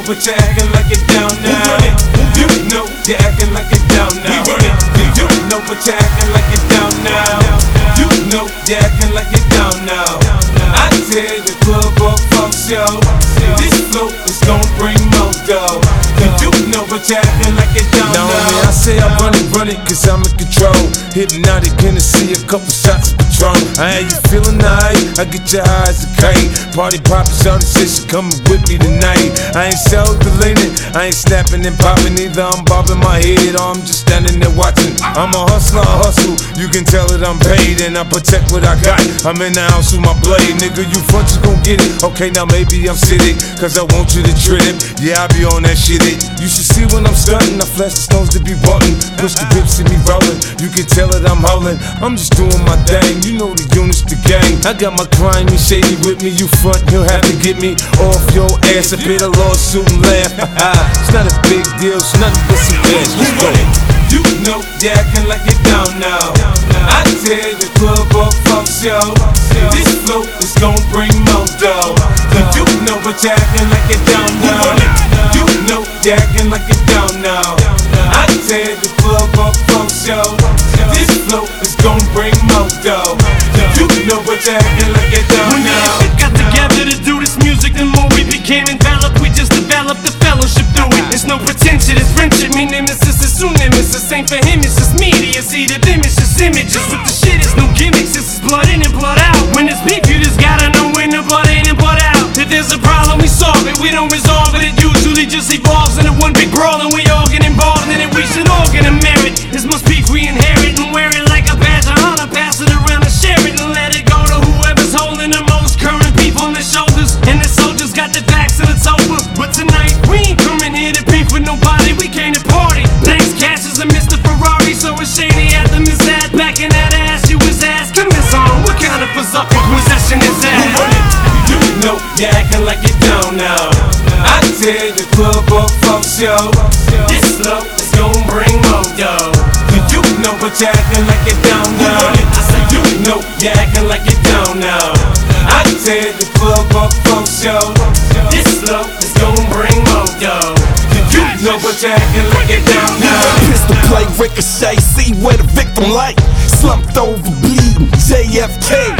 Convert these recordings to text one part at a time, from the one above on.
but you're acting like it down now. You know you're acting like it down now. You know but you're acting like it down now. You know you're acting like it down now. I tear the club up, fuck show. This flow is gon' bring more dough. You know but you're acting like it down now. I say I run it, cause I'm in control. Hypnotic Hennessy, a couple shots of Patron. I ain't you feeling nice, I get your eyes a kite. Party poppin', shawty said she coming with me tonight. I ain't self-deleting, I ain't snapping and popping either. I'm bobbing my head or I'm just standing there watching. I'm a hustler, I hustle, you can tell that I'm paid. And I protect what I got, I'm in the house with my blade. Nigga, you front, you gon' get it. Okay, now maybe I'm sitting, cause I want you to trip. Yeah, I be on that shit. You should see when I'm stunting, I flash the stones to be button. Push the whip, see me rolling, you can tell that I'm howling. I'm just doing my thing, you know the units, the gang. I got my crime, you shady with me, you front, he'll have to get me off your ass. I pay the lawsuit and laugh. It's not a big deal, it's nothing but some cash. Let's go. You know you're acting like it down now. I tear the club up, fuck show. This flow is gon' bring more dough. You know but you're acting like it down now. You know you're acting like it down now. I tear the club up, fuck show. This flow is gon' bring more dough. You know but you're acting like it down now. When we got together to do this music, the more we became enveloped. We just developed the fellowship through it. There's no pretension, it's friendship. Me nemesis is soon nemesis. Ain't for him, it's just media. See the image, just images. With the shit, it's no gimmicks. This is blood in and blood out. When it's beef, you just gotta know when the blood in and blood out. If there's a problem, we solve it. We don't resolve it. It usually just evolves into one big brawl, and we all get involved in it. We should all get a merit. This much beef we inherit and wear it like a badge of honor. Pass it around and share it and let it go to whoever's holding the most current beef on their shoulders. And the soldiers got their backs and it's over. But tonight we ain't coming here to beef with nobody. We came to party. Thanks, Cash is a Mr. Ferrari, so it's shady at the Miss Ad. Back in that ass, you was asking this on. What kind of berserk possession is that? You know you're acting like it down now. I tear the club up, fuck show. This flow is gon' bring more dough. You know but you're acting like it down now. I said you know you're acting like it down now. I tear the club up, fuck show. This flow is gon' bring more dough. You know but you're acting like it down now. Pistol play, ricochet, see where the victim like. Slumped over, bleeding, JFK.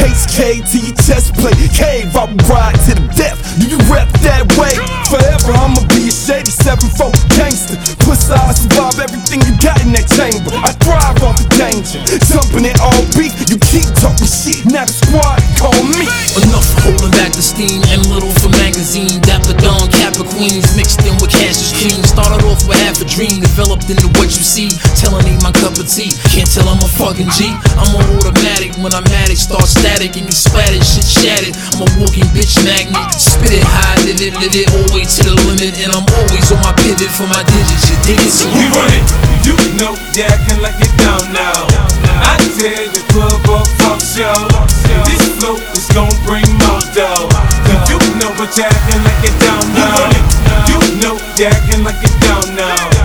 HK to your chest plate, cave, I will ride to the death. Do you rep that way? Forever I'ma be a shady 7-4 gangster. Plus I survive everything you got in that chamber. I thrive off the danger, jumping in all beat. You keep talking shit, now the squad call me. Enough holding back the steam, M little for magazine. Dapper Dawn, Kappa Queens, mixed in with Cassius Cream. Started off with half a dream, developed into what you see. Telling ain't my cup of tea, can't tell I'm a fucking G. I'm on automatic, when I'm at it, start static and you splattered, shit shattered. I'm a walking bitch magnet, spit it high, live it, all the way to the limit. And I'm always on my pivot for my digits, you dig it? So we run it, you know you're acting like it down now. I tear the club up, fuck show. This flow is gon' bring more dough. You know but you're acting like it down now. You know you're acting like it down now.